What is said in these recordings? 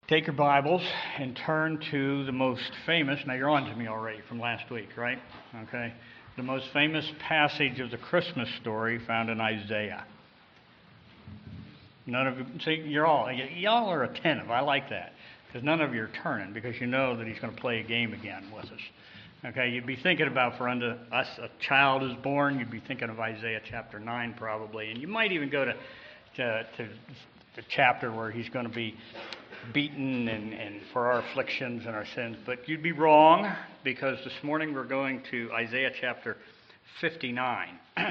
Take your Bibles and turn to the most famous, now you're on to me already from last week, right? Okay. The most famous passage of the Christmas story found in Isaiah. None of you, see, y'all are attentive. I like that. Because none of you are turning because you know that he's going to play a game again with us. Okay, you'd be thinking about for unto us a child is born, you'd be thinking of Isaiah chapter 9 probably. And you might even go to the chapter where he's going to be beaten and for our afflictions and our sins. But you'd be wrong because this morning we're going to Isaiah chapter 59.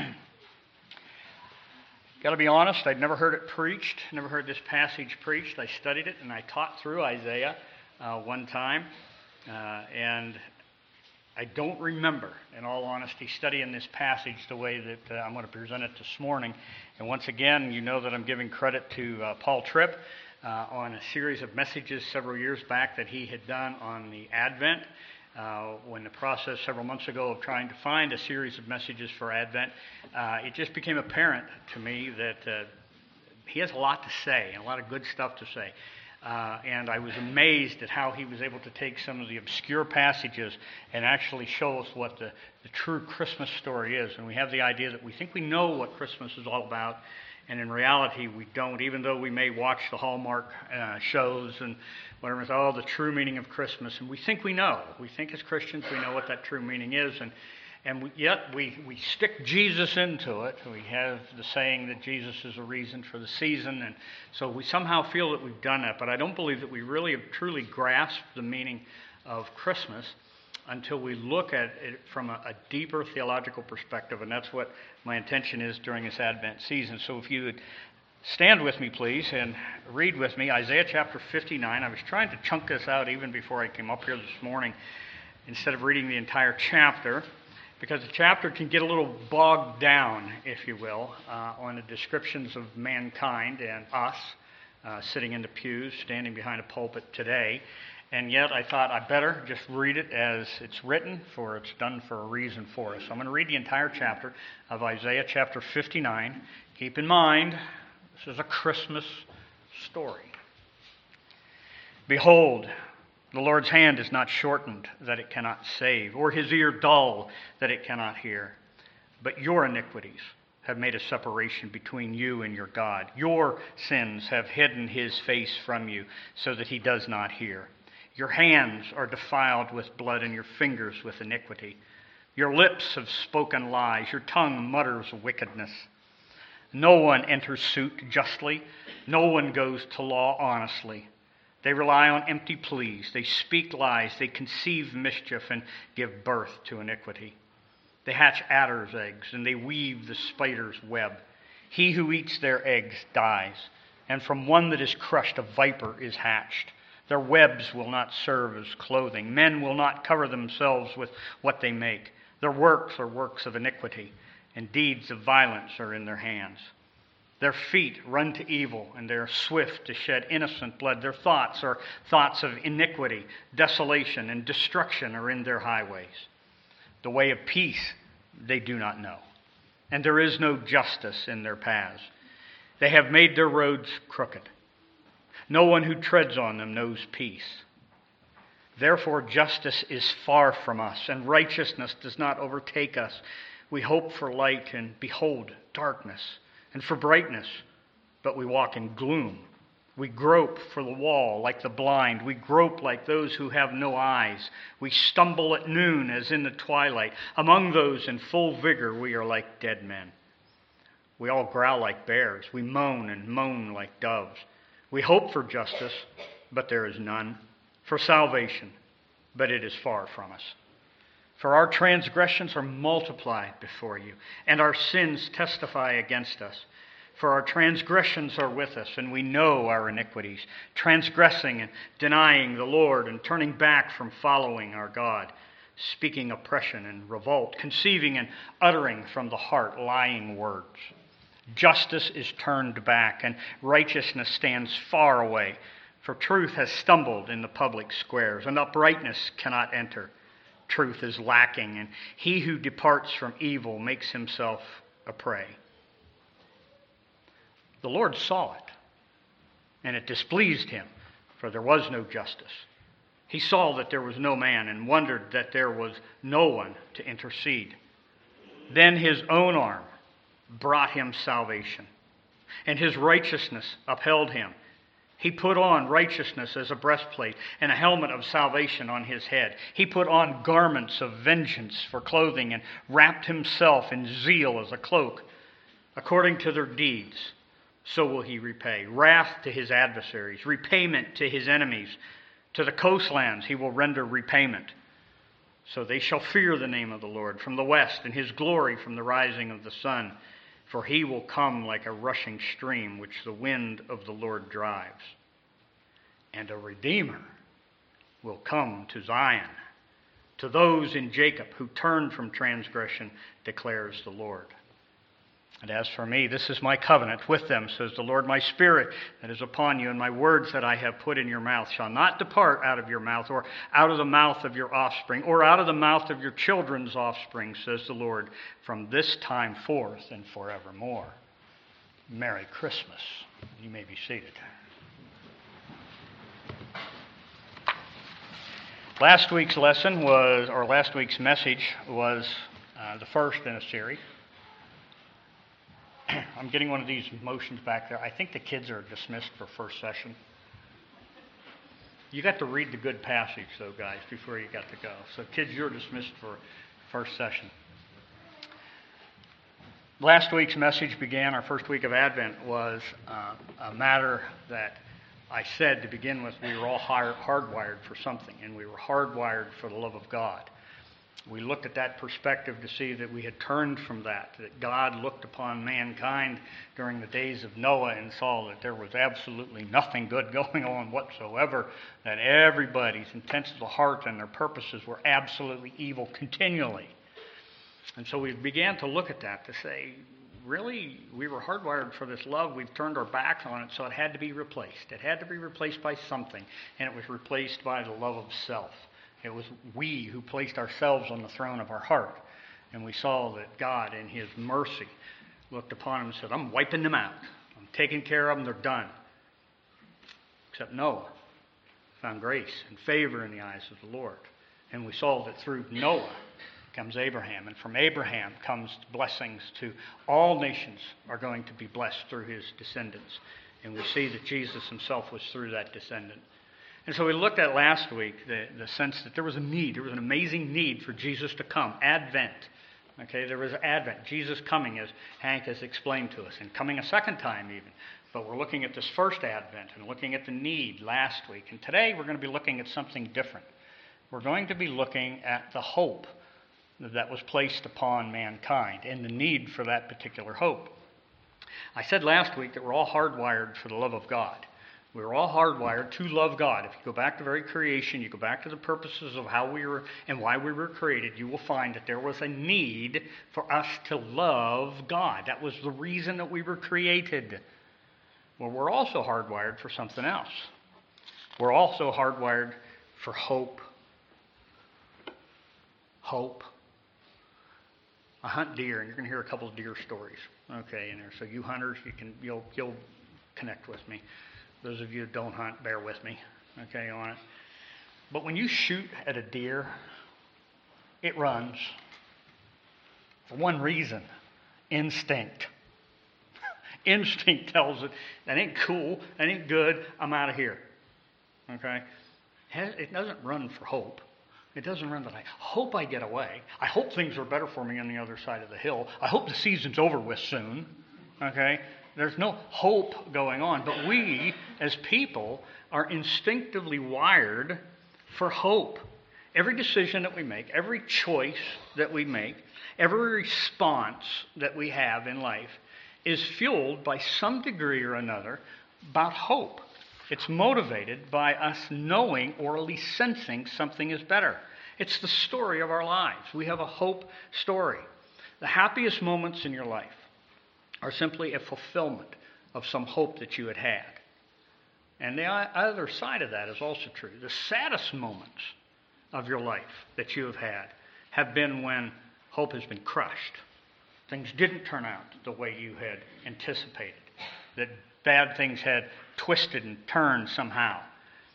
Got to be honest, I'd never heard it preached, never heard this passage preached. I studied it and I taught through Isaiah one time. And I don't remember, in all honesty, studying this passage the way that I'm going to present it this morning. And once again, you know that I'm giving credit to Paul Tripp on a series of messages several years back that he had done on the Advent. When the process several months ago of trying to find a series of messages for Advent, it just became apparent to me that he has a lot to say, and a lot of good stuff to say. And I was amazed at how he was able to take some of the obscure passages and actually show us what the true Christmas story is. And we have the idea that we think we know what Christmas is all about, and in reality we don't, even though we may watch the Hallmark shows and whatever, the true meaning of Christmas. And we think we know. We think as Christians we know what that true meaning is. Yet we stick Jesus into it. We have the saying that Jesus is a reason for the season, and so we somehow feel that we've done that, but I don't believe that we really have truly grasped the meaning of Christmas until we look at it from a deeper theological perspective, and that's what my intention is during this Advent season. So if you would stand with me, please, and read with me Isaiah chapter 59. I was trying to chunk this out even before I came up here this morning instead of reading the entire chapter, because the chapter can get a little bogged down, if you will, on the descriptions of mankind and us sitting in the pews, standing behind a pulpit today. And yet I thought I better just read it as it's written, for it's done for a reason for us. So I'm going to read the entire chapter of Isaiah chapter 59. Keep in mind, this is a Christmas story. Behold, the Lord's hand is not shortened that it cannot save, or his ear dull that it cannot hear. But your iniquities have made a separation between you and your God. Your sins have hidden his face from you so that he does not hear. Your hands are defiled with blood and your fingers with iniquity. Your lips have spoken lies. Your tongue mutters wickedness. No one enters suit justly. No one goes to law honestly. They rely on empty pleas. They speak lies. They conceive mischief and give birth to iniquity. They hatch adder's eggs and they weave the spider's web. He who eats their eggs dies, and from one that is crushed a viper is hatched. Their webs will not serve as clothing. Men will not cover themselves with what they make. Their works are works of iniquity, and deeds of violence are in their hands. Their feet run to evil, and they are swift to shed innocent blood. Their thoughts are thoughts of iniquity, desolation, and destruction are in their highways. The way of peace they do not know, and there is no justice in their paths. They have made their roads crooked. No one who treads on them knows peace. Therefore justice is far from us, and righteousness does not overtake us. We hope for light, and behold darkness, and for brightness, but we walk in gloom. We grope for the wall like the blind. We grope like those who have no eyes. We stumble at noon as in the twilight. Among those in full vigor we are like dead men. We all growl like bears. We moan and moan like doves. We hope for justice, but there is none. For salvation, but it is far from us. For our transgressions are multiplied before you, and our sins testify against us. For our transgressions are with us, and we know our iniquities, transgressing and denying the Lord, and turning back from following our God, speaking oppression and revolt, conceiving and uttering from the heart lying words. Justice is turned back, and righteousness stands far away. For truth has stumbled in the public squares, and uprightness cannot enter. Truth is lacking, and he who departs from evil makes himself a prey. The Lord saw it, and it displeased him, for there was no justice. He saw that there was no man and wondered that there was no one to intercede. Then his own arm brought him salvation, and his righteousness upheld him. He put on righteousness as a breastplate and a helmet of salvation on his head. He put on garments of vengeance for clothing and wrapped himself in zeal as a cloak. According to their deeds, so will he repay. Wrath to his adversaries, repayment to his enemies. To the coastlands he will render repayment. So they shall fear the name of the Lord from the west, and his glory from the rising of the sun. For he will come like a rushing stream, which the wind of the Lord drives. And a Redeemer will come to Zion, to those in Jacob who turn from transgression, declares the Lord. And as for me, this is my covenant with them, says the Lord. My spirit that is upon you, and my words that I have put in your mouth shall not depart out of your mouth, or out of the mouth of your offspring, or out of the mouth of your children's offspring, says the Lord, from this time forth and forevermore. Merry Christmas. You may be seated. Last week's message was the first in a series. I'm getting one of these motions back there. I think the kids are dismissed for first session. You got to read the good passage, though, guys, before you got to go. So, kids, you're dismissed for first session. Last week's message began, our first week of Advent, was a matter that I said to begin with, we were all hardwired for something, and we were hardwired for the love of God. We looked at that perspective to see that we had turned from that God looked upon mankind during the days of Noah and saw that there was absolutely nothing good going on whatsoever, that everybody's intents of the heart and their purposes were absolutely evil continually. And so we began to look at that to say, really, we were hardwired for this love. We've turned our backs on it, so it had to be replaced. It had to be replaced by something, and it was replaced by the love of self. It was we who placed ourselves on the throne of our heart. And we saw that God, in his mercy, looked upon them and said, I'm wiping them out. I'm taking care of them. They're done. Except Noah found grace and favor in the eyes of the Lord. And we saw that through Noah comes Abraham. And from Abraham comes blessings to all nations are going to be blessed through his descendants. And we see that Jesus himself was through that descendant. And so we looked at last week the sense that there was a need, there was an amazing need for Jesus to come. Advent. Okay, there was Advent. Jesus coming, as Hank has explained to us, and coming a second time even. But we're looking at this first Advent and looking at the need last week. And today we're going to be looking at something different. We're going to be looking at the hope that was placed upon mankind and the need for that particular hope. I said last week that we're all hardwired for the love of God. We're all hardwired to love God. If you go back to very creation, you go back to the purposes of how we were and why we were created, you will find that there was a need for us to love God. That was the reason that we were created. Well, we're also hardwired for something else. We're also hardwired for hope. Hope. I hunt deer, and you're going to hear a couple of deer stories. Okay, in there. So you hunters, you'll connect with me. Those of you who don't hunt, bear with me, okay, on it. But when you shoot at a deer, it runs for one reason: instinct. Instinct tells it, that ain't cool, that ain't good, I'm out of here, okay? It doesn't run for hope. It doesn't run that I hope I get away. I hope things are better for me on the other side of the hill. I hope the season's over with soon, okay? There's no hope going on, but we, as people, are instinctively wired for hope. Every decision that we make, every choice that we make, every response that we have in life is fueled by some degree or another about hope. It's motivated by us knowing or at least sensing something is better. It's the story of our lives. We have a hope story. The happiest moments in your life are simply a fulfillment of some hope that you had had. And the other side of that is also true. The saddest moments of your life that you have been when hope has been crushed. Things didn't turn out the way you had anticipated. That bad things had twisted and turned somehow.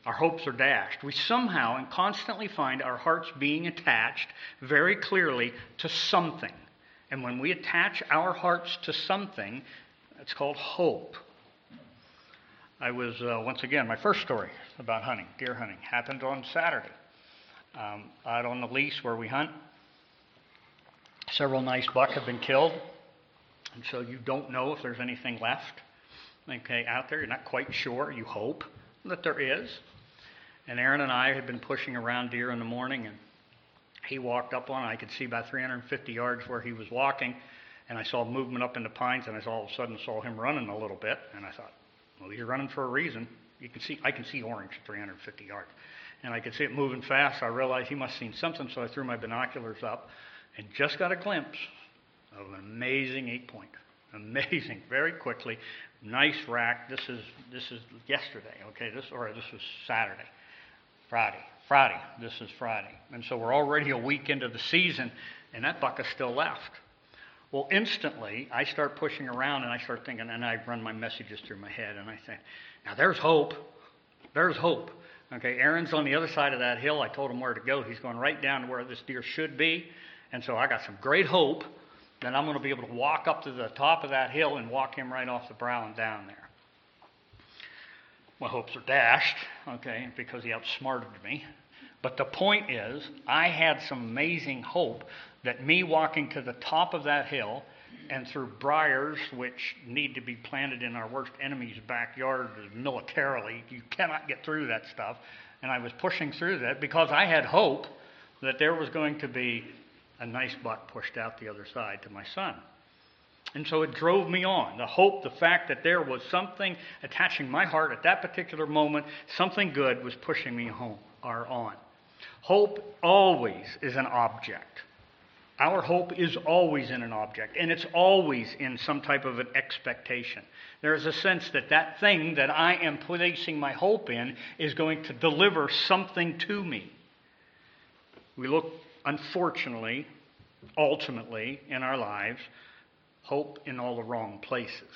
Our hopes are dashed. We somehow and constantly find our hearts being attached very clearly to something. And when we attach our hearts to something, it's called hope. I was, once again, my first story about hunting, deer hunting, happened on Saturday. Out on the lease where we hunt, several nice buck have been killed. And so you don't know if there's anything left, okay, out there. You're not quite sure. You hope that there is. And Aaron and I had been pushing around deer in the morning, and he walked up on it. I could see about 350 yards where he was walking, and I saw movement up in the pines, and all of a sudden saw him running a little bit, and I thought, well, he's running for a reason. I can see orange at 350 yards. And I could see it moving fast. I realized he must have seen something, so I threw my binoculars up and just got a glimpse of an amazing 8-point. Amazing, very quickly. Nice rack. This is yesterday, okay? This was Saturday. Friday. This is Friday. And so we're already a week into the season, and that buck is still left. Well, instantly, I start pushing around, and I start thinking, and I run my messages through my head, and I say, now there's hope. There's hope. Okay, Aaron's on the other side of that hill. I told him where to go. He's going right down to where this deer should be. And so I got some great hope that I'm going to be able to walk up to the top of that hill and walk him right off the brow and down there. My hopes are dashed, okay, because he outsmarted me. But the point is, I had some amazing hope that me walking to the top of that hill and through briars, which need to be planted in our worst enemy's backyard militarily, you cannot get through that stuff. And I was pushing through that because I had hope that there was going to be a nice buck pushed out the other side to my son. And so it drove me on. The hope, the fact that there was something attaching my heart at that particular moment, something good was pushing me home or on. Hope always is an object. Our hope is always in an object, and it's always in some type of an expectation. There is a sense that that thing that I am placing my hope in is going to deliver something to me. We look, unfortunately, ultimately, in our lives, hope in all the wrong places.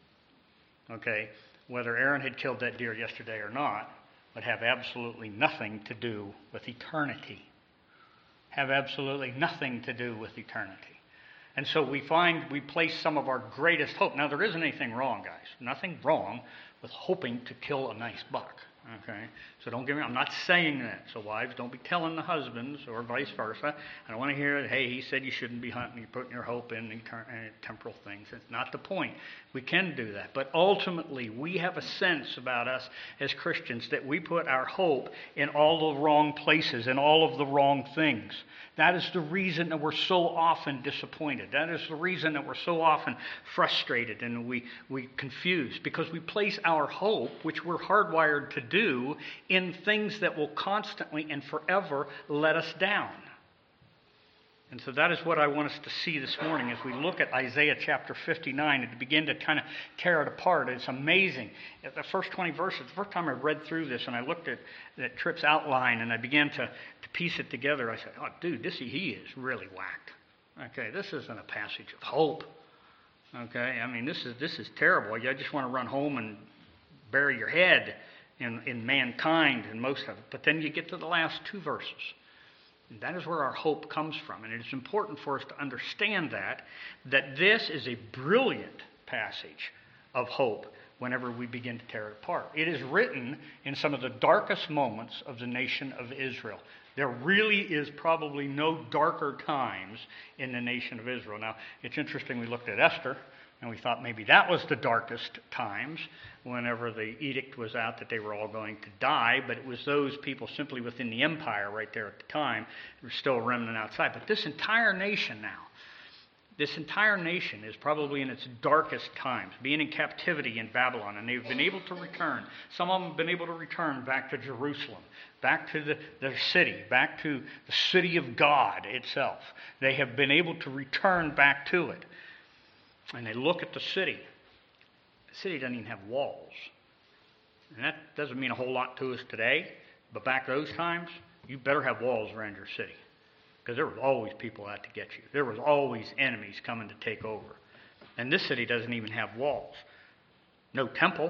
Okay? Whether Aaron had killed that deer yesterday or not would have absolutely nothing to do with eternity. Have absolutely nothing to do with eternity. And so we find we place some of our greatest hope. Now, there isn't anything wrong, guys. Nothing wrong with hoping to kill a nice buck. Okay? So don't get me, I'm not saying that. So wives, don't be telling the husbands or vice versa. I don't want to hear that, hey, he said you shouldn't be hunting, you're putting your hope in temporal things. It's not the point. We can do that. But ultimately, we have a sense about us as Christians that we put our hope in all the wrong places and all of the wrong things. That is the reason that we're so often disappointed. That is the reason that we're so often frustrated and we confused, because we place our hope, which we're hardwired to do, in things that will constantly and forever let us down. And so that is what I want us to see this morning as we look at Isaiah chapter 59 and to begin to kind of tear it apart. It's amazing. The first 20 verses, the first time I read through this and I looked at Tripp's outline and I began to piece it together, I said, oh, dude, he is really whacked. Okay, this isn't a passage of hope. Okay, I mean, this is terrible. I just want to run home and bury your head in mankind and most of it. But then you get to the last 2 verses. And that is where our hope comes from. And it is important for us to understand that this is a brilliant passage of hope whenever we begin to tear it apart. It is written in some of the darkest moments of the nation of Israel. There really is probably no darker times in the nation of Israel. Now, it's interesting, we looked at Esther, and we thought maybe that was the darkest times whenever the edict was out that they were all going to die, but it was those people simply within the empire right there at the time. There was still a remnant outside. But this entire nation now, this entire nation is probably in its darkest times, being in captivity in Babylon, and they've been able to return. Some of them have been able to return back to Jerusalem, back to their city, back to the city of God itself. They have been able to return back to it. And they look at the city. The city doesn't even have walls. And that doesn't mean a whole lot to us today, but back those times, you better have walls around your city. Because there was always people out to get you. There was always enemies coming to take over. And this city doesn't even have walls. No temple.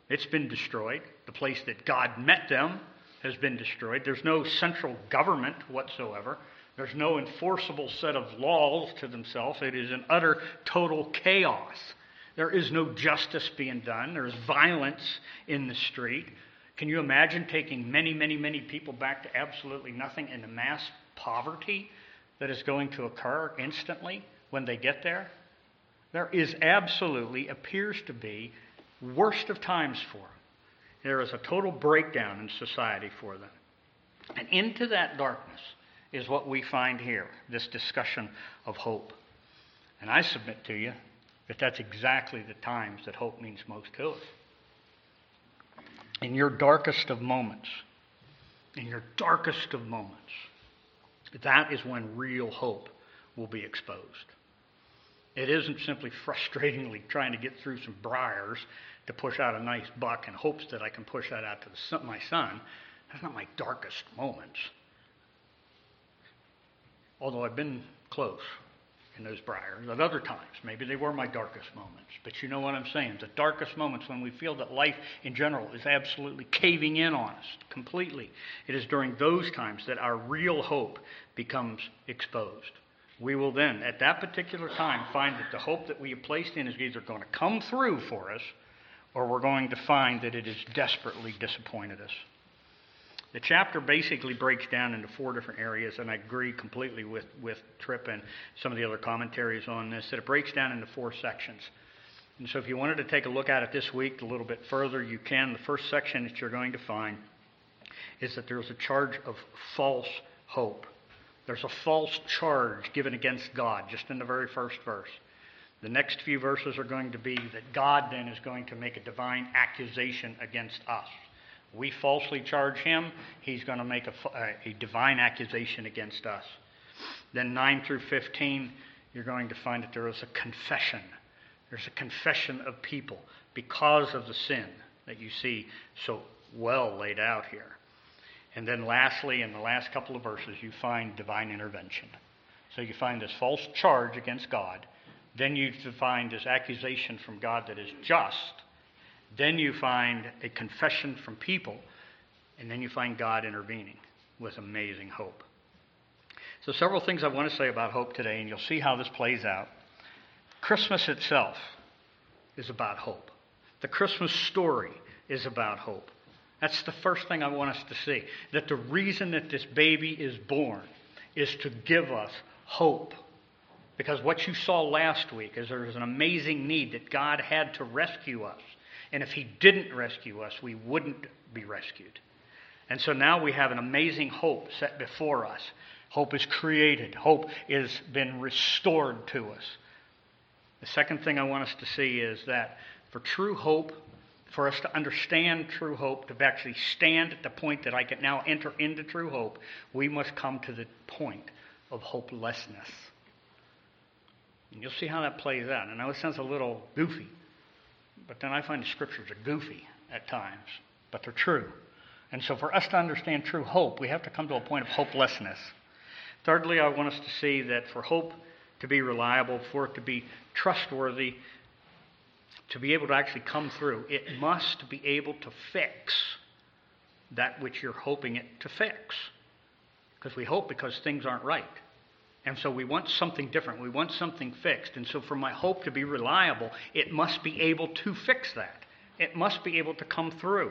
It's been destroyed. The place that God met them has been destroyed. There's no central government whatsoever. There's no enforceable set of laws to themselves. It is an utter, total chaos. There is no justice being done. There's violence in the street. Can you imagine taking many, many, many people back to absolutely nothing and the mass poverty that is going to occur instantly when they get there? There is absolutely, appears to be, worst of times for them. There is a total breakdown in society for them. And into that darkness is what we find here, this discussion of hope. And I submit to you that that's exactly the times that hope means most to us. In your darkest of moments, that is when real hope will be exposed. It isn't simply frustratingly trying to get through some briars to push out a nice buck in hopes that I can push that out to my son. That's not my darkest moments. Although I've been close in those briars at other times. Maybe they were my darkest moments. But you know what I'm saying? The darkest moments when we feel that life in general is absolutely caving in on us completely. It is during those times that our real hope becomes exposed. We will then, at that particular time, find that the hope that we have placed in is either going to come through for us, or we're going to find that it has desperately disappointed us. The chapter basically breaks down into 4 different areas, and I agree completely with Tripp and some of the other commentaries on this, that it breaks down into 4 sections. And so if you wanted to take a look at it this week a little bit further, you can. The first section that you're going to find is that there's a charge of false hope. There's a false charge given against God, just in the very first verse. The next few verses are going to be that God then is going to make a divine accusation against us. We falsely charge him, he's going to make a divine accusation against us. Then 9 through 15, you're going to find that there is a confession. There's a confession of people because of the sin that you see so well laid out here. And then lastly, in the last couple of verses, you find divine intervention. So you find this false charge against God. Then you find this accusation from God that is just. Then you find a confession from people. And then you find God intervening with amazing hope. So several things I want to say about hope today, and you'll see how this plays out. Christmas itself is about hope. The Christmas story is about hope. That's the first thing I want us to see. That the reason that this baby is born is to give us hope. Because what you saw last week is there was an amazing need that God had to rescue us. And if he didn't rescue us, we wouldn't be rescued. And so now we have an amazing hope set before us. Hope is created. Hope has been restored to us. The second thing I want us to see is that for true hope, for us to understand true hope, to actually stand at the point that I can now enter into true hope, we must come to the point of hopelessness. And you'll see how that plays out. And I know it sounds a little goofy, but then I find the scriptures are goofy at times, but they're true. And so for us to understand true hope, we have to come to a point of hopelessness. Thirdly, I want us to see that for hope to be reliable, for it to be trustworthy, to be able to actually come through, it must be able to fix that which you're hoping it to fix. Because we hope because things aren't right. And so we want something different. We want something fixed. And so for my hope to be reliable, it must be able to fix that. It must be able to come through.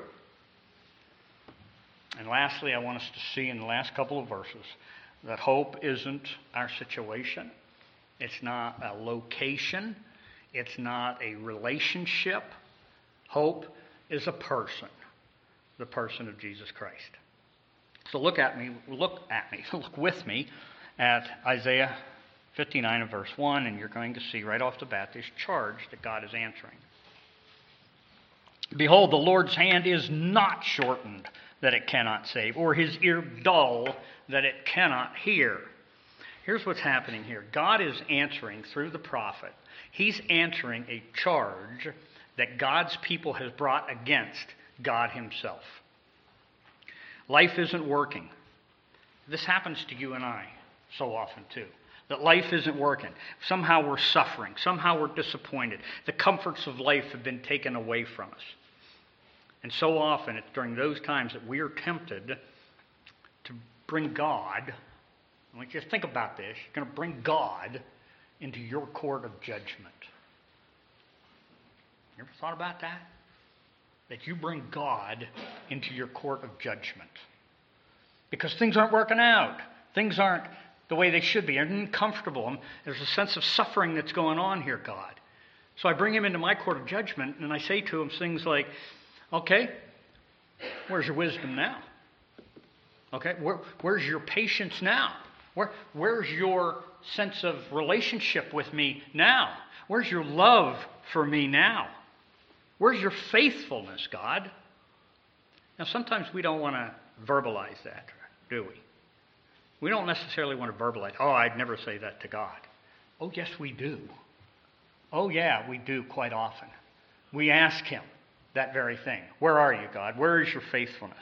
And lastly, I want us to see in the last couple of verses that hope isn't our situation. It's not a location. It's not a relationship. Hope is a person, the person of Jesus Christ. So look with me at Isaiah 59 and verse 1, and you're going to see right off the bat this charge that God is answering. Behold, the Lord's hand is not shortened that it cannot save, or his ear dull that it cannot hear. Here's what's happening here. God is answering through the prophet. He's answering a charge that God's people has brought against God himself. Life isn't working. This happens to you and I so often too. That life isn't working. Somehow we're suffering. Somehow we're disappointed. The comforts of life have been taken away from us. And so often it's during those times that we are tempted to bring God. I want you to think about this. You're going to bring God into your court of judgment. You ever thought about that? That you bring God into your court of judgment. Because things aren't working out. Things aren't the way they should be. I'm uncomfortable. There's a sense of suffering that's going on here, God. So I bring him into my court of judgment, and I say to him things like, okay, where's your wisdom now? Okay, where's your patience now? Where's your sense of relationship with me now? Where's your love for me now? Where's your faithfulness, God? Now, sometimes we don't want to verbalize that, do we? We don't necessarily want to verbalize, oh, I'd never say that to God. Oh, yes, we do. Oh, yeah, we do quite often. We ask him that very thing. Where are you, God? Where is your faithfulness?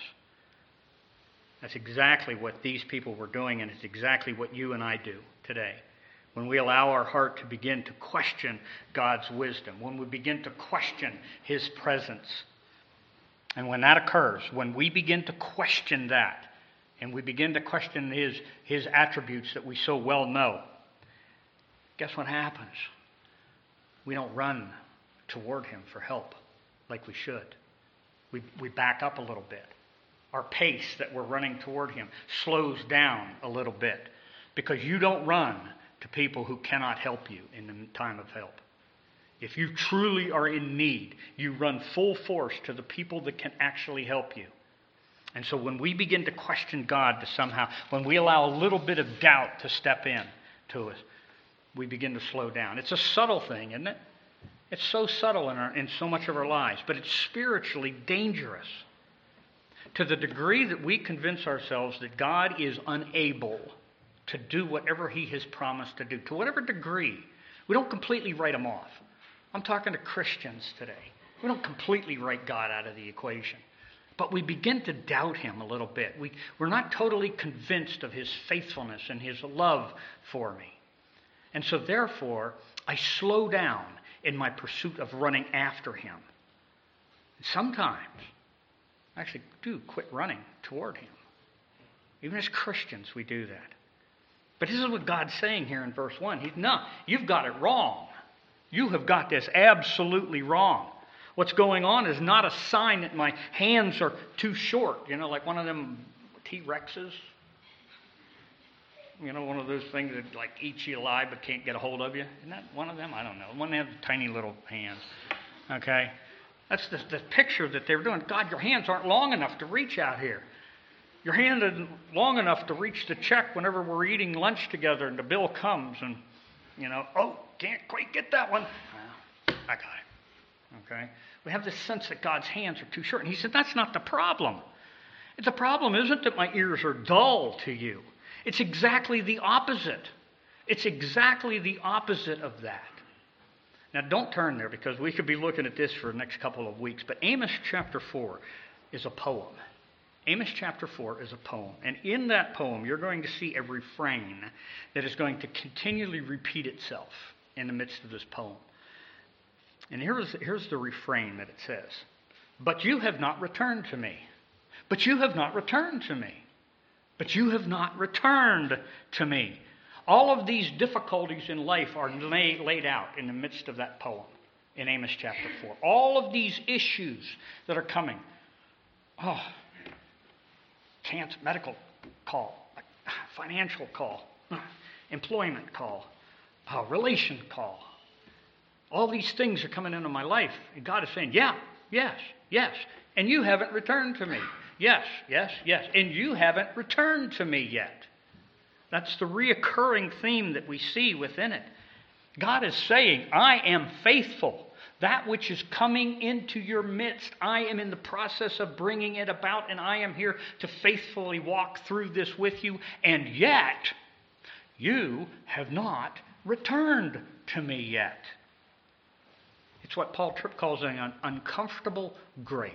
That's exactly what these people were doing, and it's exactly what you and I do today. When we allow our heart to begin to question God's wisdom, when we begin to question his presence. And when that occurs, when we begin to question that, and we begin to question his attributes that we so well know, guess what happens? We don't run toward him for help like we should. We back up a little bit. Our pace that we're running toward him slows down a little bit because you don't run to people who cannot help you in the time of help. If you truly are in need, you run full force to the people that can actually help you. And so when we begin to question God to somehow, when we allow a little bit of doubt to step in to us, we begin to slow down. It's a subtle thing, isn't it? It's so subtle in so much of our lives, but it's spiritually dangerous to the degree that we convince ourselves that God is unable to do whatever he has promised to do. To whatever degree. We don't completely write him off. I'm talking to Christians today. We don't completely write God out of the equation. But we begin to doubt him a little bit. We're not totally convinced of his faithfulness and his love for me. And so therefore, I slow down in my pursuit of running after him. And sometimes, I actually do quit running toward him. Even as Christians, we do that. But this is what God's saying here in verse 1. No, you've got it wrong. You have got this absolutely wrong. What's going on is not a sign that my hands are too short. You know, like one of them T-Rexes. You know, one of those things that like eats you alive but can't get a hold of you. Isn't that one of them? I don't know. One that has tiny little hands. Okay? That's the picture that they were doing. God, your hands aren't long enough to reach out here. Your hand isn't long enough to reach the check whenever we're eating lunch together and the bill comes and, you know, oh, can't quite get that one. Well, I got it. Okay? We have this sense that God's hands are too short. And he said, that's not the problem. The problem isn't that my ears are dull to you. It's exactly the opposite. It's exactly the opposite of that. Now, don't turn there because we could be looking at this for the next couple of weeks. But Amos chapter 4 is a poem. Amos chapter 4 is a poem. And in that poem, you're going to see a refrain that is going to continually repeat itself in the midst of this poem. And here's the refrain that it says. But you have not returned to me. But you have not returned to me. But you have not returned to me. All of these difficulties in life are laid out in the midst of that poem in Amos chapter 4. All of these issues that are coming. Oh, cancer, medical call, financial call, employment call, relation call. All these things are coming into my life. And God is saying, yeah, yes, yes. And you haven't returned to me. Yes, yes, yes. And you haven't returned to me yet. That's the reoccurring theme that we see within it. God is saying, I am faithful. That which is coming into your midst, I am in the process of bringing it about, and I am here to faithfully walk through this with you. And yet, you have not returned to me yet. It's what Paul Tripp calls an uncomfortable grace.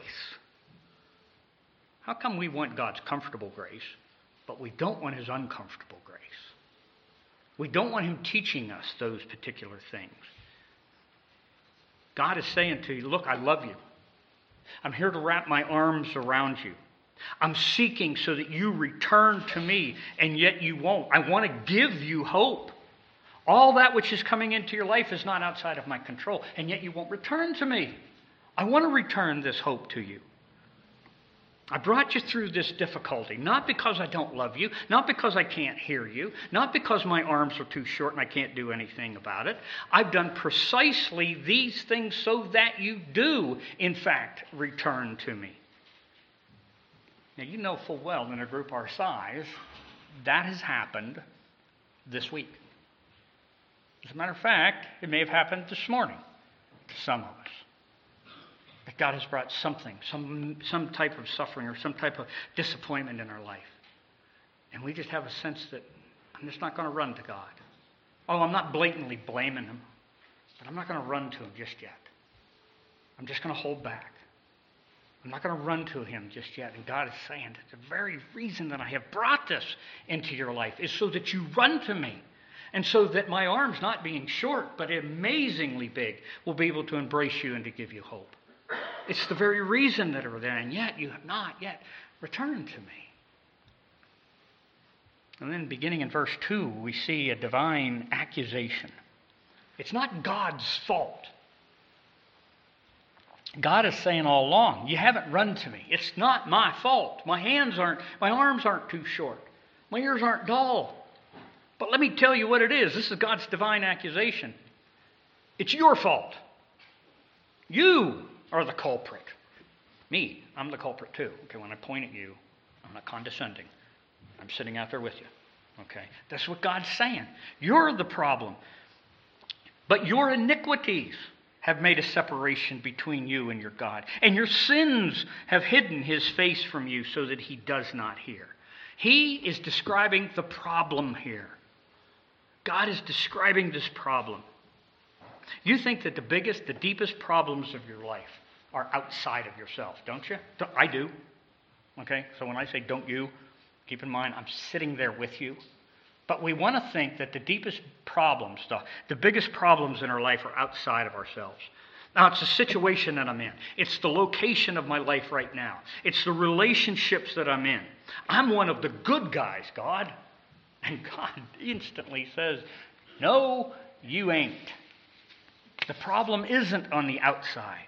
How come we want God's comfortable grace, but we don't want his uncomfortable grace? We don't want him teaching us those particular things. God is saying to you, look, I love you. I'm here to wrap my arms around you. I'm seeking so that you return to me, and yet you won't. I want to give you hope. All that which is coming into your life is not outside of my control, and yet you won't return to me. I want to return this hope to you. I brought you through this difficulty, not because I don't love you, not because I can't hear you, not because my arms are too short and I can't do anything about it. I've done precisely these things so that you do, in fact, return to me. Now, you know full well in a group our size, that has happened this week. As a matter of fact, it may have happened this morning to some of us. That God has brought something, some type of suffering or some type of disappointment in our life. And we just have a sense that I'm just not going to run to God. Oh, I'm not blatantly blaming Him, but I'm not going to run to Him just yet. I'm just going to hold back. I'm not going to run to Him just yet. And God is saying that the very reason that I have brought this into your life is so that you run to me. And so that my arms, not being short, but amazingly big, will be able to embrace you and to give you hope. It's the very reason that are there, and yet you have not yet returned to me. And then beginning in verse 2, we see a divine accusation. It's not God's fault. God is saying all along, you haven't run to me. It's not my fault. My arms aren't too short. My ears aren't dull. But let me tell you what it is. This is God's divine accusation. It's your fault. You are the culprit. Me, I'm the culprit too. Okay, when I point at you, I'm not condescending. I'm sitting out there with you. Okay, that's what God's saying. You're the problem. But your iniquities have made a separation between you and your God. And your sins have hidden His face from you so that He does not hear. He is describing the problem here. God is describing this problem. You think that the deepest problems of your life are outside of yourself, don't you? I do. Okay, so when I say don't you, keep in mind I'm sitting there with you. But we want to think that the deepest problems, the biggest problems in our life are outside of ourselves. Now, it's the situation that I'm in. It's the location of my life right now. It's the relationships that I'm in. I'm one of the good guys, God. And God instantly says, no, you ain't. The problem isn't on the outside.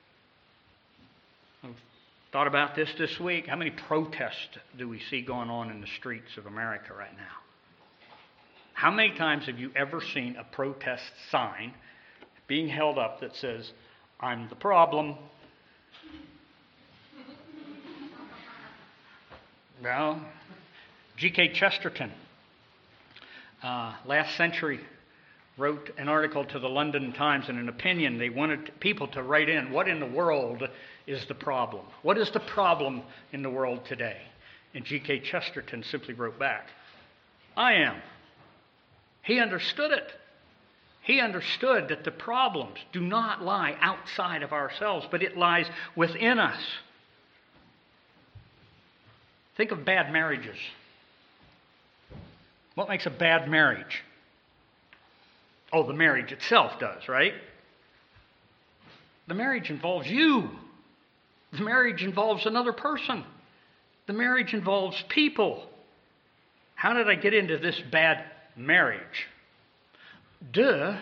I've thought about this week. How many protests do we see going on in the streets of America right now? How many times have you ever seen a protest sign being held up that says, I'm the problem? Well, G.K. Chesterton, last century, wrote an article to the London Times and an opinion. They wanted people to write in, what in the world is the problem? What is the problem in the world today? And G.K. Chesterton simply wrote back, I am. He understood it. He understood that the problems do not lie outside of ourselves, but it lies within us. Think of bad marriages. What makes a bad marriage? Oh, the marriage itself does, right? The marriage involves you. The marriage involves another person. The marriage involves people. How did I get into this bad marriage? Duh.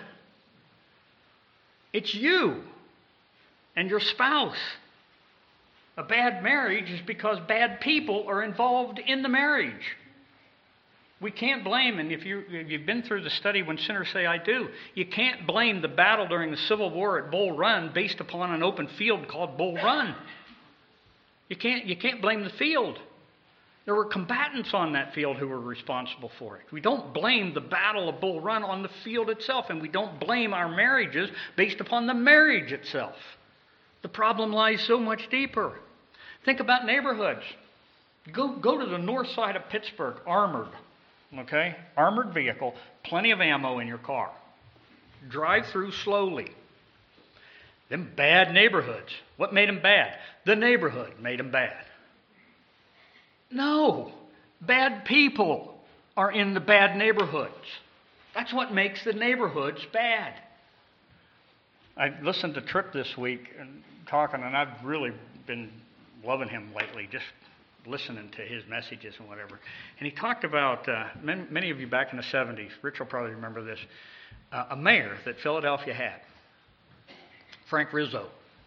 It's you and your spouse. A bad marriage is because bad people are involved in the marriage. We can't blame, and if you've been through the study When Sinners Say I Do, you can't blame the battle during the Civil War at Bull Run based upon an open field called Bull Run. You can't blame the field. There were combatants on that field who were responsible for it. We don't blame the Battle of Bull Run on the field itself, and we don't blame our marriages based upon the marriage itself. The problem lies so much deeper. Think about neighborhoods. Go to the north side of Pittsburgh, armored. Okay? Armored vehicle, plenty of ammo in your car. Drive through slowly. Them bad neighborhoods. What made them bad? The neighborhood made them bad. No. Bad people are in the bad neighborhoods. That's what makes the neighborhoods bad. I listened to Tripp this week and talking, and I've really been loving him lately, just listening to his messages and whatever. And he talked about, many of you back in the 70s, Rich will probably remember this, a mayor that Philadelphia had, Frank Rizzo.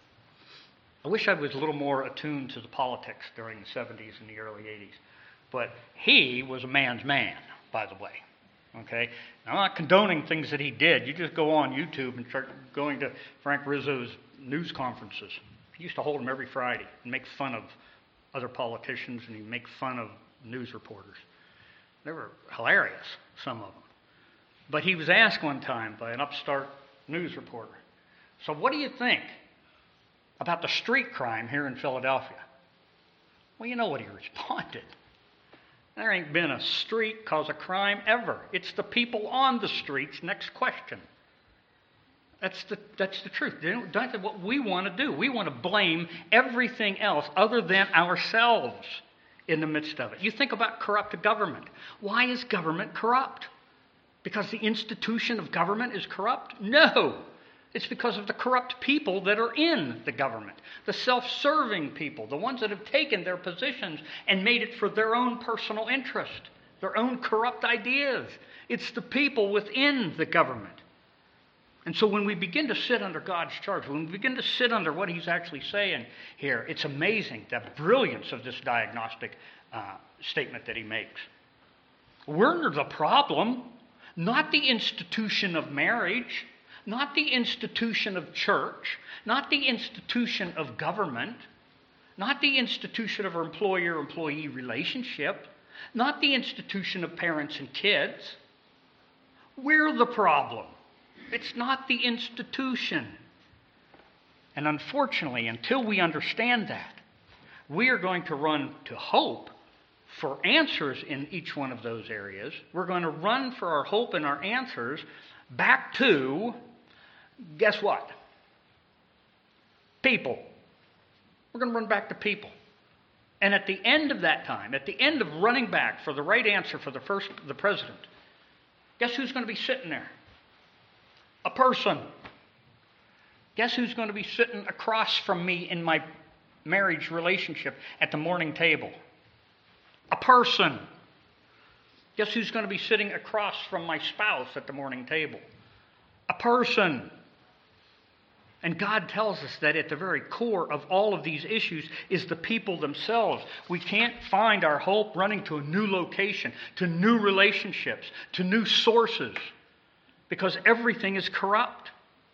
I wish I was a little more attuned to the politics during the 70s and the early 80s. But he was a man's man, by the way. Okay? Now, I'm not condoning things that he did. You just go on YouTube and start going to Frank Rizzo's news conferences. He used to hold them every Friday and make fun of other politicians, and he'd make fun of news reporters. They were hilarious, some of them. But he was asked one time by an upstart news reporter, so what do you think about the street crime here in Philadelphia? Well, you know what he responded. There ain't been a street cause a crime ever. It's the people on the streets. Next question. That's the truth. That's what we want to do. We want to blame everything else other than ourselves in the midst of it. You think about corrupt government. Why is government corrupt? Because the institution of government is corrupt? No. It's because of the corrupt people that are in the government. The self-serving people, the ones that have taken their positions and made it for their own personal interest, their own corrupt ideas. It's the people within the government. And so when we begin to sit under God's charge, when we begin to sit under what he's actually saying here, it's amazing the brilliance of this diagnostic statement that he makes. We're the problem, not the institution of marriage, not the institution of church, not the institution of government, not the institution of our employer-employee relationship, not the institution of parents and kids. We're the problem. It's not the institution. And unfortunately, until we understand that, we are going to run to hope for answers in each one of those areas. We're going to run for our hope and our answers back to, guess what? People. We're going to run back to people. And at the end of that time, at the end of running back for the right answer for the president, guess who's going to be sitting there? A person. Guess who's going to be sitting across from me in my marriage relationship at the morning table? A person. Guess who's going to be sitting across from my spouse at the morning table? A person. And God tells us that at the very core of all of these issues is the people themselves. We can't find our hope running to a new location, to new relationships, to new sources, because everything is corrupt.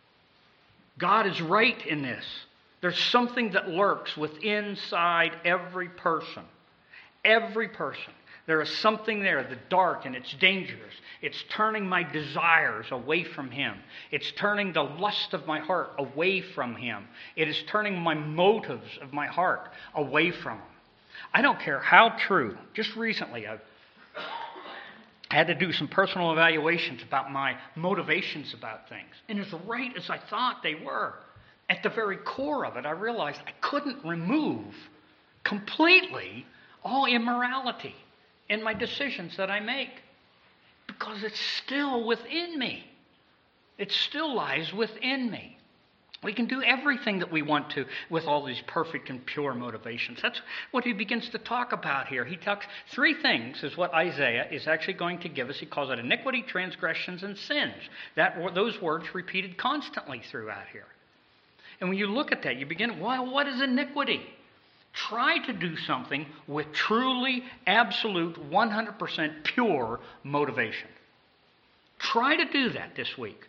God is right in this. There's something that lurks inside every person. Every person. There is something there, the dark, and it's dangerous. It's turning my desires away from Him. It's turning the lust of my heart away from Him. It is turning my motives of my heart away from Him. I don't care how true. Just recently, I've had to do some personal evaluations about my motivations about things. And as right as I thought they were, at the very core of it, I realized I couldn't remove completely all immorality in my decisions that I make, because it's still within me. It still lies within me. We can do everything that we want to with all these perfect and pure motivations. That's what he begins to talk about here. He talks three things is what Isaiah is actually going to give us. He calls it iniquity, transgressions, and sins. Those words repeated constantly throughout here. And when you look at that, you begin, well, what is iniquity? Try to do something with truly, absolute, 100% pure motivation. Try to do that this week.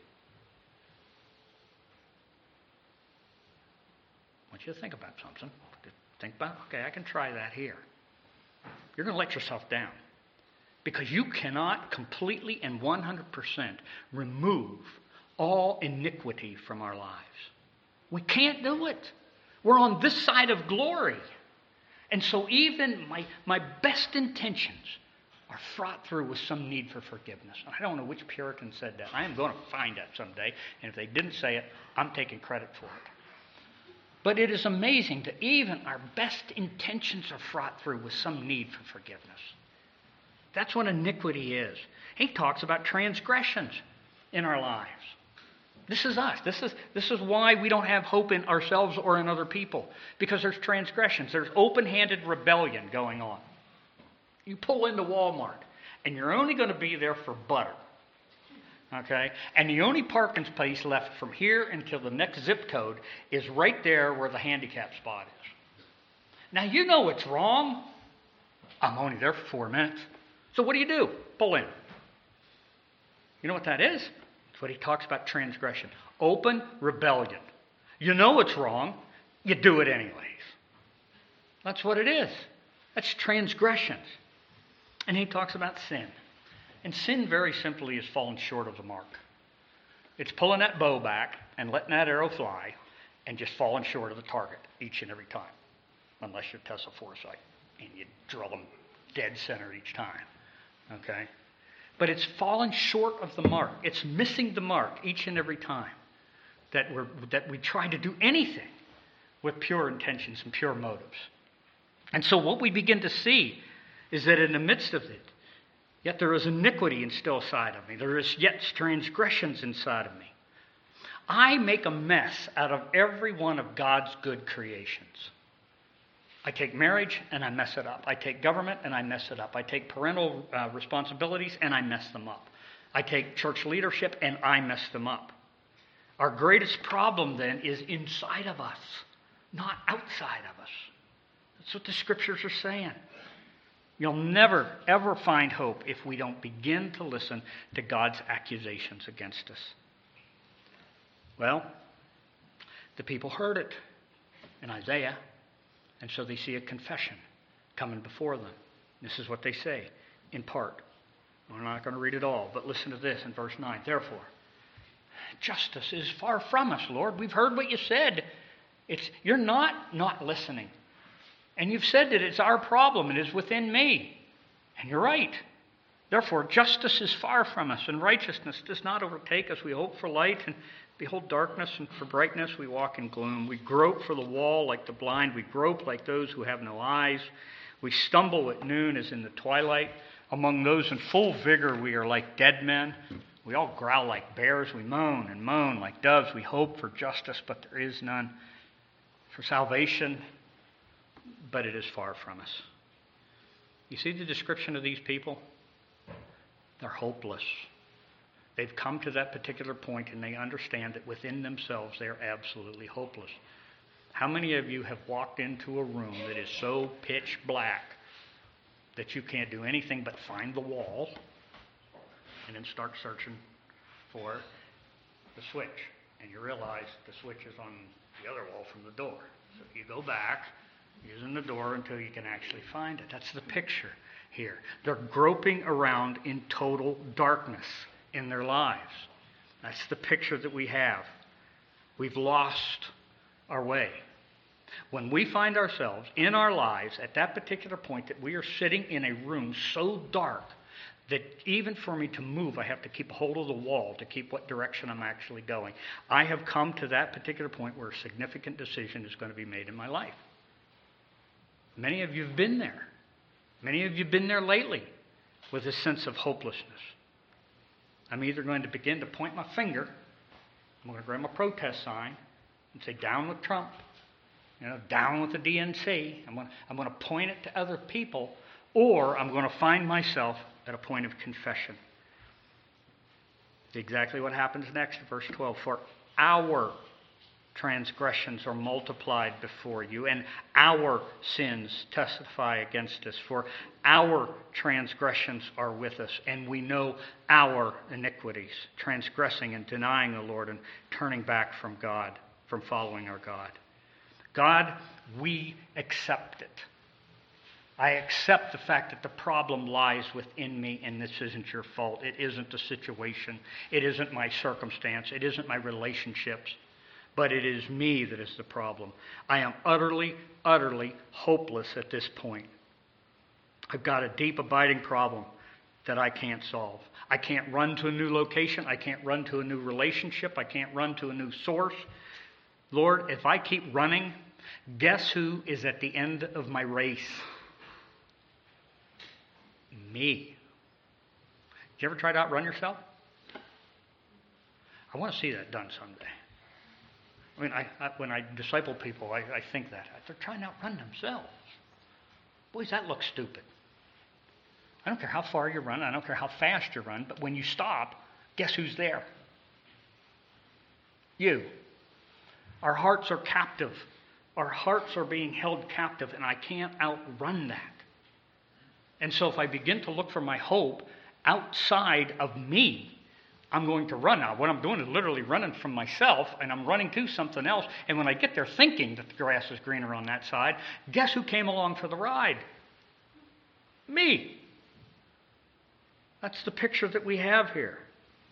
I want you to think about something. Think about, okay, I can try that here. You're going to let yourself down, because you cannot completely and 100% remove all iniquity from our lives. We can't do it. We're on this side of glory. And so even my best intentions are fraught through with some need for forgiveness. And I don't know which Puritan said that. I am going to find that someday. And if they didn't say it, I'm taking credit for it. But it is amazing that even our best intentions are fraught through with some need for forgiveness. That's what iniquity is. He talks about transgressions in our lives. This is us. This is why we don't have hope in ourselves or in other people. Because there's transgressions. There's open-handed rebellion going on. You pull into Walmart, and you're only going to be there for butter. Okay? And the only parking space left from here until the next zip code is right there where the handicap spot is. Now, you know it's wrong. I'm only there for 4 minutes. So what do? Pull in. You know what that is? It's what he talks about transgression. Open rebellion. You know it's wrong. You do it anyways. That's what it is. That's transgressions. And he talks about sin. And sin, very simply, is falling short of the mark. It's pulling that bow back and letting that arrow fly and just falling short of the target each and every time. Unless you're Tessa Forsyth and you drill them dead center each time. Okay? But it's falling short of the mark. It's missing the mark each and every time that we try to do anything with pure intentions and pure motives. And so what we begin to see is that in the midst of it, yet there is iniquity still inside of me. There is yet transgressions inside of me. I make a mess out of every one of God's good creations. I take marriage and I mess it up. I take government and I mess it up. I take parental responsibilities and I mess them up. I take church leadership and I mess them up. Our greatest problem then is inside of us, not outside of us. That's what the scriptures are saying. You'll never, ever find hope if we don't begin to listen to God's accusations against us. Well, the people heard it in Isaiah, and so they see a confession coming before them. This is what they say, in part. We're not going to read it all, but listen to this in verse 9. Therefore, justice is far from us, Lord. We've heard what you said. You're not listening. And you've said that it's our problem. It is within me. And you're right. Therefore, justice is far from us, and righteousness does not overtake us. We hope for light, and behold darkness, and for brightness we walk in gloom. We grope for the wall like the blind. We grope like those who have no eyes. We stumble at noon as in the twilight. Among those in full vigor we are like dead men. We all growl like bears. We moan and moan like doves. We hope for justice, but there is none. For salvation, but it is far from us. You see the description of these people? They're hopeless. They've come to that particular point and they understand that within themselves they are absolutely hopeless. How many of you have walked into a room that is so pitch black that you can't do anything but find the wall and then start searching for the switch? And you realize the switch is on the other wall from the door. So you go back using the door until you can actually find it. That's the picture here. They're groping around in total darkness in their lives. That's the picture that we have. We've lost our way. When we find ourselves in our lives at that particular point that we are sitting in a room so dark that even for me to move, I have to keep a hold of the wall to keep what direction I'm actually going. I have come to that particular point where a significant decision is going to be made in my life. Many of you have been there. Many of you have been there lately with a sense of hopelessness. I'm either going to begin to point my finger, I'm going to grab my protest sign and say, down with Trump, down with the DNC. I'm going to point it to other people, or I'm going to find myself at a point of confession. Exactly what happens next, verse 12. For our transgressions are multiplied before you, and our sins testify against us. For our transgressions are with us, and we know our iniquities, transgressing and denying the Lord and turning back from God, from following our God. God, we accept it. I accept the fact that the problem lies within me and this isn't your fault. It isn't the situation. It isn't my circumstance. It isn't my relationships. But it is me that is the problem. I am utterly, utterly hopeless at this point. I've got a deep, abiding problem that I can't solve. I can't run to a new location. I can't run to a new relationship. I can't run to a new source. Lord, if I keep running, guess who is at the end of my race? Me. Did you ever try to outrun yourself? I want to see that done someday. I mean, when I disciple people, I think that. They're trying to outrun themselves. Boys, that looks stupid. I don't care how far you run. I don't care how fast you run. But when you stop, guess who's there? You. Our hearts are captive. Our hearts are being held captive, and I can't outrun that. And so if I begin to look for my hope outside of me, I'm going to run. Now, what I'm doing is literally running from myself, and I'm running to something else. And when I get there thinking that the grass is greener on that side, guess who came along for the ride? Me. That's the picture that we have here.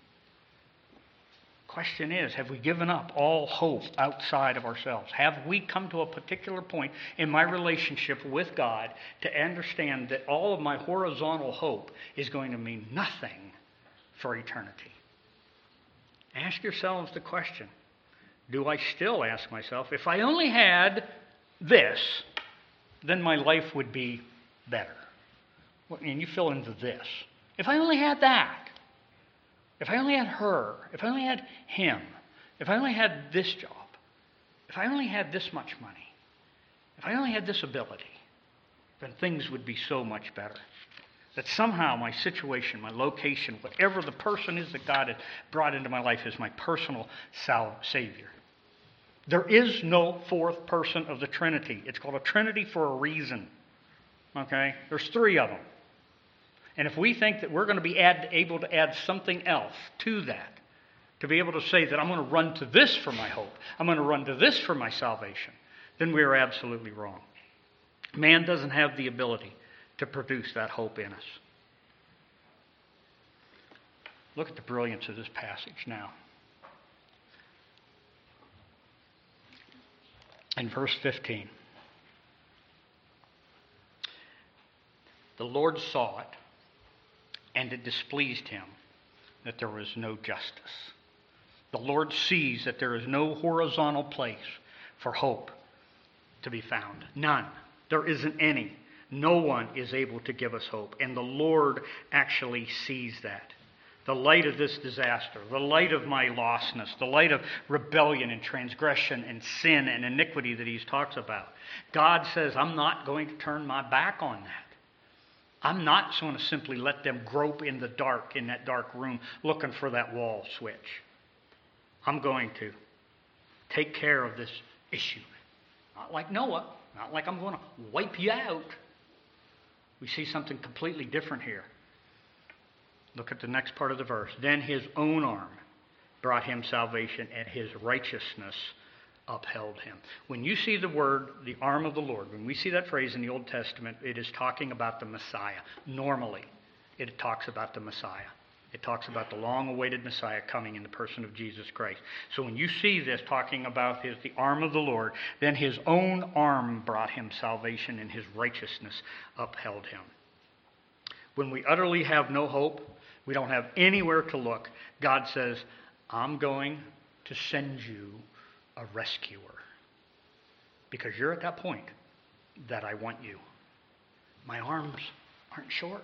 Question is, have we given up all hope outside of ourselves? Have we come to a particular point in my relationship with God to understand that all of my horizontal hope is going to mean nothing for eternity? Ask yourselves the question, do I still ask myself, if I only had this, then my life would be better? And you fill into this. If I only had that. If I only had her, if I only had him, if I only had this job, if I only had this much money, if I only had this ability, then things would be so much better. That somehow my situation, my location, whatever the person is that God had brought into my life is my personal Savior. There is no fourth person of the Trinity. It's called a Trinity for a reason. Okay? There's three of them. And if we think that we're going to be able to add something else to that, to be able to say that I'm going to run to this for my hope, I'm going to run to this for my salvation, then we are absolutely wrong. Man doesn't have the ability to produce that hope in us. Look at the brilliance of this passage now. In verse 15, the Lord saw it, and it displeased him that there was no justice. The Lord sees that there is no horizontal place for hope to be found. None. There isn't any. No one is able to give us hope. And the Lord actually sees that. The light of this disaster, the light of my lostness, the light of rebellion and transgression and sin and iniquity that he talks about. God says, I'm not going to turn my back on that. I'm not going to simply let them grope in the dark, in that dark room, looking for that wall switch. I'm going to take care of this issue. Not like Noah. Not like I'm going to wipe you out. We see something completely different here. Look at the next part of the verse. Then his own arm brought him salvation, and his righteousness upheld him. When you see the word, the arm of the Lord, when we see that phrase in the Old Testament, it is talking about the Messiah. Normally, it talks about the Messiah. It talks about the long-awaited Messiah coming in the person of Jesus Christ. So when you see this talking about the arm of the Lord, then his own arm brought him salvation, and his righteousness upheld him. When we utterly have no hope, we don't have anywhere to look, God says, I'm going to send you a rescuer. Because you're at that point that I want you. My arms aren't short.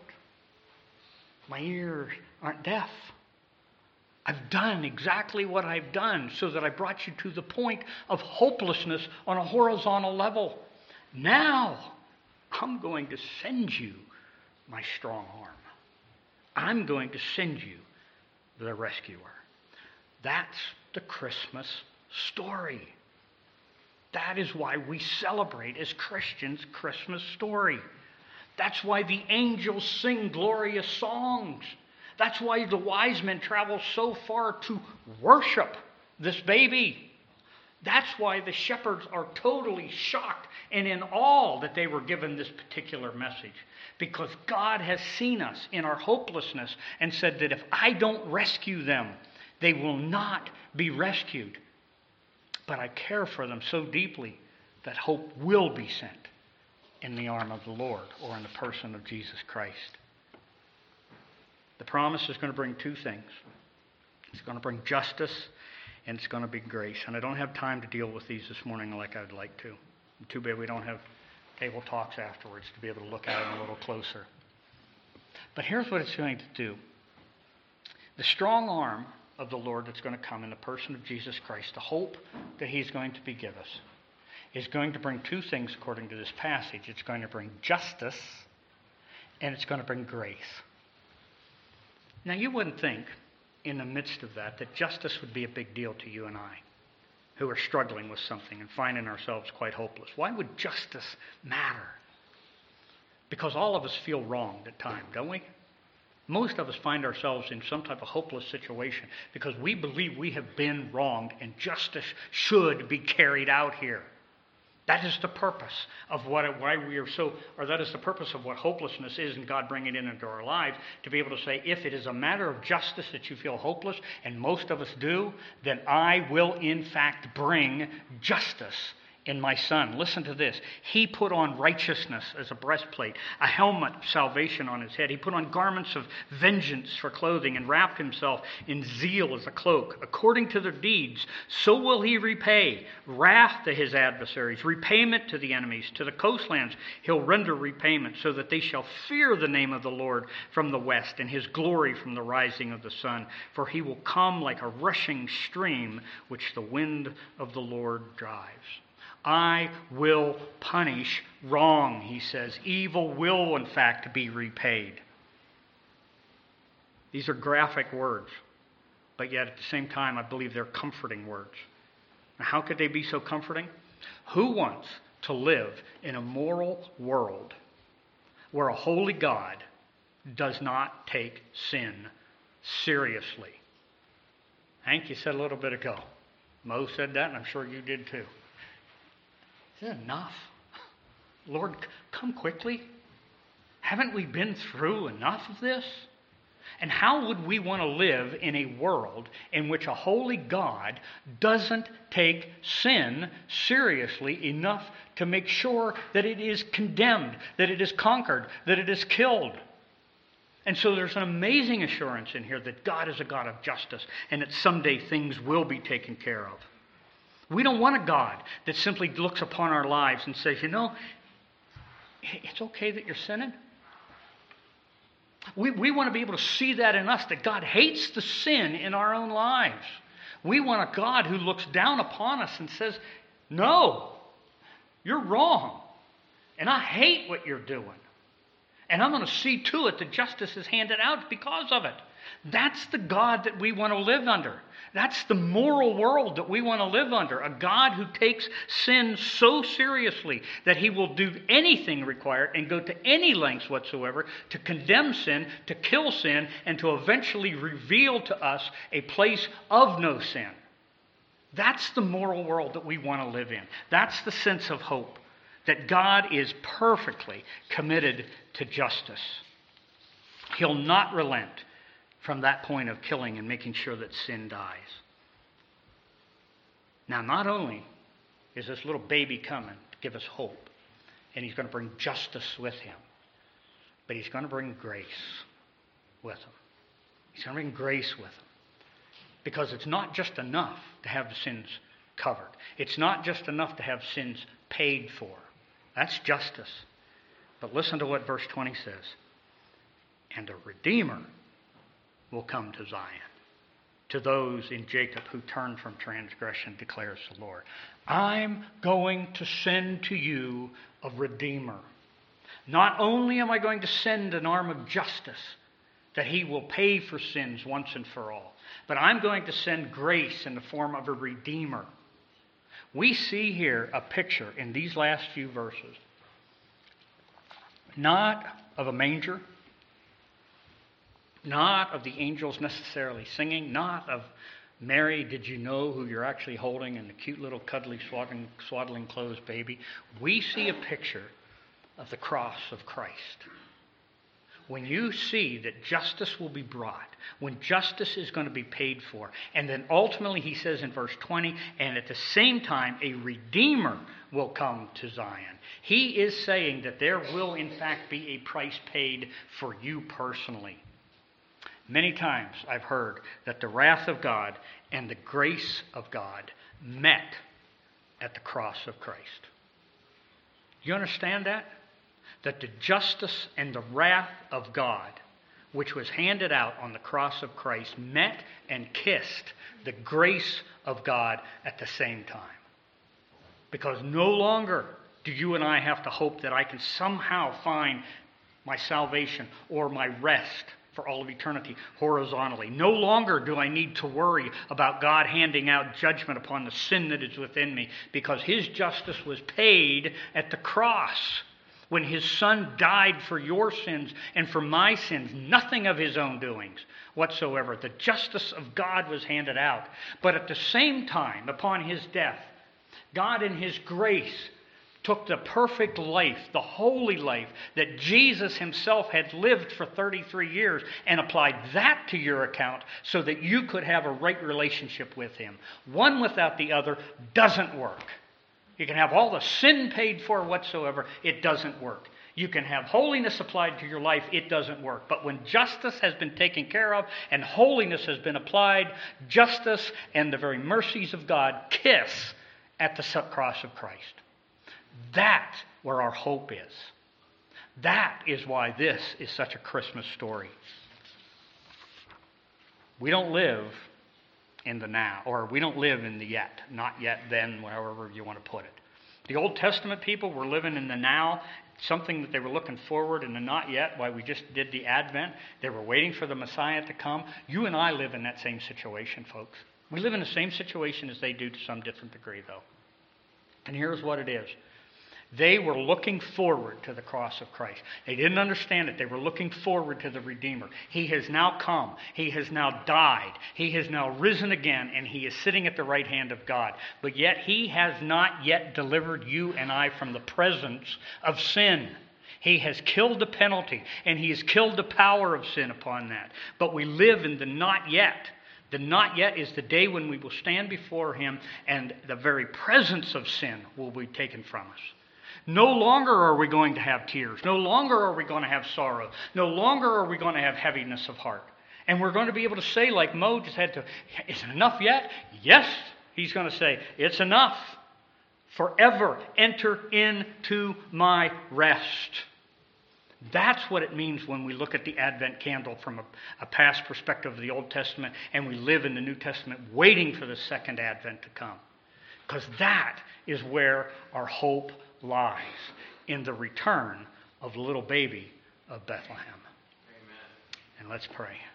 My ears aren't deaf. I've done exactly what I've done so that I brought you to the point of hopelessness on a horizontal level. Now, I'm going to send you my strong arm. I'm going to send you the rescuer. That's the Christmas story. That is why we celebrate as Christians Christmas story. That's why the angels sing glorious songs. That's why the wise men travel so far to worship this baby. That's why the shepherds are totally shocked and in awe that they were given this particular message. Because God has seen us in our hopelessness and said that if I don't rescue them, they will not be rescued. But I care for them so deeply that hope will be sent in the arm of the Lord or in the person of Jesus Christ. The promise is going to bring two things. It's going to bring justice and it's going to bring grace. And I don't have time to deal with these this morning like I'd like to. Too bad we don't have table talks afterwards to be able to look at it a little closer. But here's what it's going to do. The strong arm of the Lord that's going to come in the person of Jesus Christ, the hope that he's going to give us, is going to bring two things according to this passage. It's going to bring justice and it's going to bring grace. Now, you wouldn't think in the midst of that justice would be a big deal to you and I, who are struggling with something and finding ourselves quite hopeless. Why would justice matter? Because all of us feel wronged at times, don't we? Most of us find ourselves in some type of hopeless situation because we believe we have been wronged and justice should be carried out here. That is the purpose of why we are so, or that is the purpose of what hopelessness is and God bringing it into our lives, to be able to say, if it is a matter of justice that you feel hopeless, and most of us do, then I will in fact bring justice in my Son. Listen to this. He put on righteousness as a breastplate, a helmet of salvation on his head. He put on garments of vengeance for clothing and wrapped himself in zeal as a cloak. According to their deeds, so will he repay wrath to his adversaries, repayment to the enemies. To the coastlands he'll render repayment, so that they shall fear the name of the Lord from the west, and his glory from the rising of the sun. For he will come like a rushing stream, which the wind of the Lord drives. I will punish wrong, he says. Evil will, in fact, be repaid. These are graphic words, but yet at the same time, I believe they're comforting words. Now, how could they be so comforting? Who wants to live in a moral world where a holy God does not take sin seriously? Hank, you said a little bit ago. Mo said that, and I'm sure you did too. Is it enough? Lord, come quickly. Haven't we been through enough of this? And how would we want to live in a world in which a holy God doesn't take sin seriously enough to make sure that it is condemned, that it is conquered, that it is killed? And so there's an amazing assurance in here that God is a God of justice and that someday things will be taken care of. We don't want a God that simply looks upon our lives and says, you know, it's okay that you're sinning. We want to be able to see that in us, that God hates the sin in our own lives. We want a God who looks down upon us and says, no, you're wrong. And I hate what you're doing. And I'm going to see to it that justice is handed out because of it. That's the God that we want to live under. That's the moral world that we want to live under. A God who takes sin so seriously that he will do anything required and go to any lengths whatsoever to condemn sin, to kill sin, and to eventually reveal to us a place of no sin. That's the moral world that we want to live in. That's the sense of hope, that God is perfectly committed to justice. He'll not relent from that point of killing and making sure that sin dies. Now, not only is this little baby coming to give us hope, and he's going to bring justice with him, but he's going to bring grace with him. He's going to bring grace with him. Because it's not just enough to have the sins covered. It's not just enough to have sins paid for. That's justice. But listen to what verse 20 says. And a Redeemer will come to Zion, to those in Jacob who turn from transgression, declares the Lord. I'm going to send to you a Redeemer. Not only am I going to send an arm of justice, that he will pay for sins once and for all, but I'm going to send grace in the form of a Redeemer. We see here a picture in these last few verses, not of a manger, not of the angels necessarily singing, not of Mary, did you know who you're actually holding, and the cute little cuddly swaddling clothes baby. We see a picture of the cross of Christ. When you see that justice will be brought, when justice is going to be paid for, and then ultimately he says in verse 20, and at the same time a Redeemer will come to Zion. He is saying that there will in fact be a price paid for you personally. Many times I've heard that the wrath of God and the grace of God met at the cross of Christ. You understand that? That the justice and the wrath of God which was handed out on the cross of Christ, met and kissed the grace of God at the same time. Because no longer do you and I have to hope that I can somehow find my salvation or my rest for all of eternity horizontally. No longer do I need to worry about God handing out judgment upon the sin that is within me, because His justice was paid at the cross when His Son died for your sins and for my sins, nothing of His own doings whatsoever. The justice of God was handed out. But at the same time, upon His death, God in His grace took the perfect life, the holy life that Jesus Himself had lived for 33 years and applied that to your account so that you could have a right relationship with Him. One without the other doesn't work. You can have all the sin paid for whatsoever, it doesn't work. You can have holiness applied to your life, it doesn't work. But when justice has been taken care of and holiness has been applied, justice and the very mercies of God kiss at the cross of Christ. That's where our hope is. That is why this is such a Christmas story. We don't live in the now, or we don't live in the yet, not yet, then, however you want to put it. The Old Testament people were living in the now, something that they were looking forward in the not yet, why we just did the Advent. They were waiting for the Messiah to come. You and I live in that same situation, folks. We live in the same situation as they do to some different degree, though. And here's what it is. They were looking forward to the cross of Christ. They didn't understand it. They were looking forward to the Redeemer. He has now come. He has now died. He has now risen again, and He is sitting at the right hand of God. But yet He has not yet delivered you and I from the presence of sin. He has killed the penalty, and He has killed the power of sin upon that. But we live in the not yet. The not yet is the day when we will stand before Him, and the very presence of sin will be taken from us. No longer are we going to have tears. No longer are we going to have sorrow. No longer are we going to have heaviness of heart. And we're going to be able to say, like Moses had to, is it enough yet? Yes, he's going to say, it's enough. Forever enter into my rest. That's what it means when we look at the Advent candle from a past perspective of the Old Testament, and we live in the New Testament waiting for the second Advent to come. Because that is where our hope lies, in the return of the little baby of Bethlehem. Amen. And let's pray.